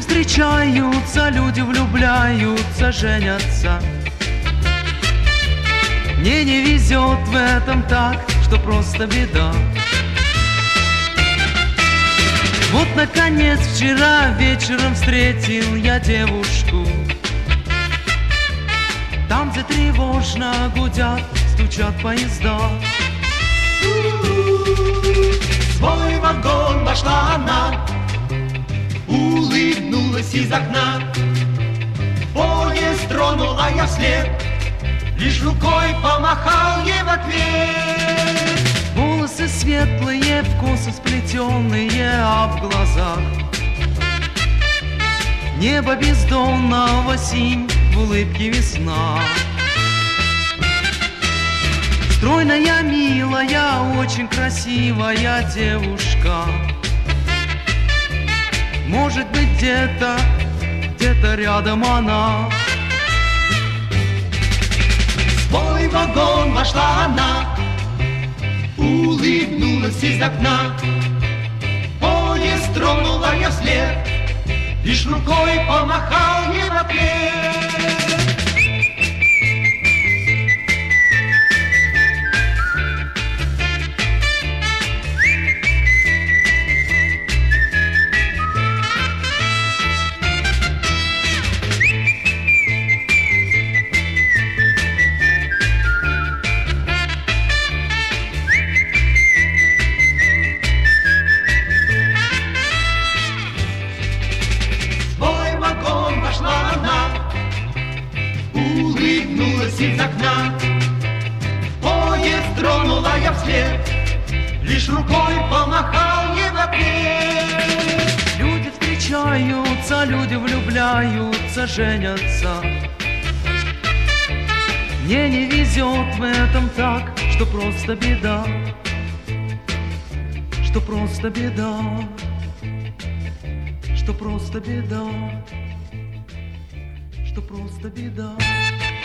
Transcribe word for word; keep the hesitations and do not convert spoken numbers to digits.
встречаются, люди влюбляются, женятся. Мне не везет в этом так, что просто беда. Вот, наконец, вчера вечером встретил я девушку. Там, где тревожно гудят, стучат поезда. В свой вагон вошла она, улыбнулась из окна. Поезд тронула я вслед, лишь рукой помахал ей в ответ. Волосы светлые, в косы сплетенные, а в глазах небо бездонного синь, в улыбке весна. Стройная, милая, очень красивая девушка. Может быть, где-то, где-то рядом она. В свой вагон вошла она, улыбнулась из окна. Поезд тронула я вслед, лишь рукой помахал ей в ответ. Улыбнулась из окна, поезд тронула я вслед, лишь рукой помахал ей в ответ. Люди встречаются, люди влюбляются, женятся. Мне не везет в этом так, что просто беда, что просто беда, что просто беда, что просто беда.